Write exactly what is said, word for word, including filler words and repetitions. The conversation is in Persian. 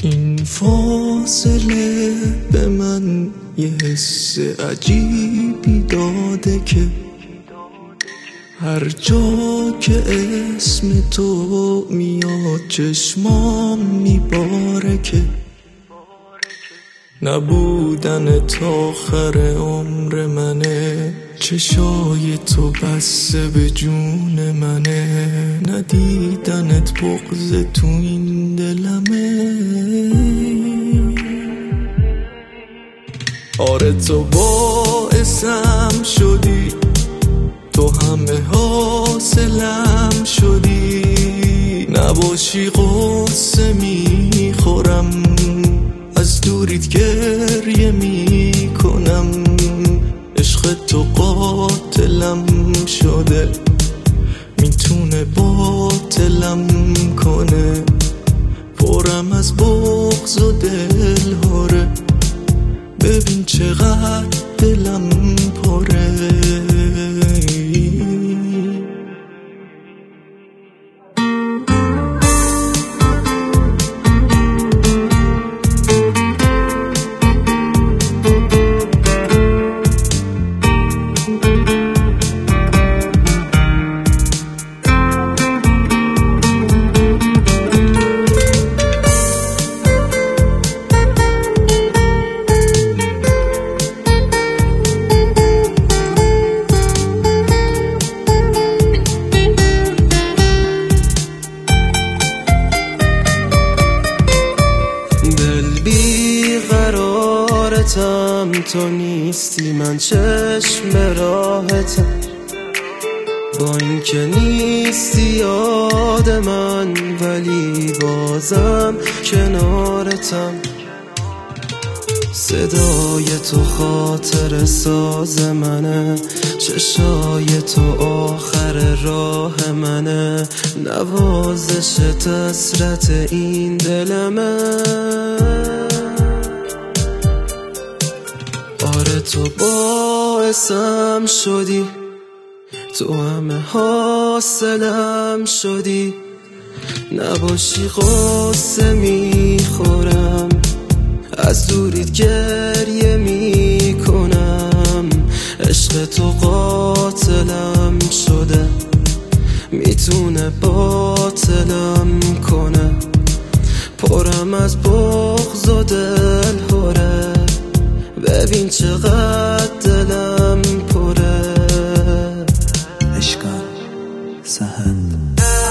این فاصله به من یه حس عجیبی داده که هر جا که اسم تو میاد چشمام میباره که نبودن تا آخر عمر منه، چشای تو بسته به جون منه، ندیدنت بغض تو این دلمه. آره تو باعثم شدی، تو همه حاصلم شدی، نباشی قصه میخورم، از دوریت گریه میکنم، عشق تو قاتلم شده، میتونه باطلم کنه، پرم از بغض و دل هاره، ببین چقدر دلم پره. تو نیستی من چشم راحتم، با اینکه نیستی یاد من ولی بازم کنارتم. صدای تو خاطر ساز منه، چشای تو آخر راه منه، نوازشت حسرت این دلمه. آره تو باعثم شدی، تو همه حاصلم شدی، نباشی قصه میخورم، از دوریت گریه میکنم، عشق تو قاتلم شده، میتونه باطلم کنه، پرم از بغض و دل هاره، ببین چقدر دلم پره. اشکال سهند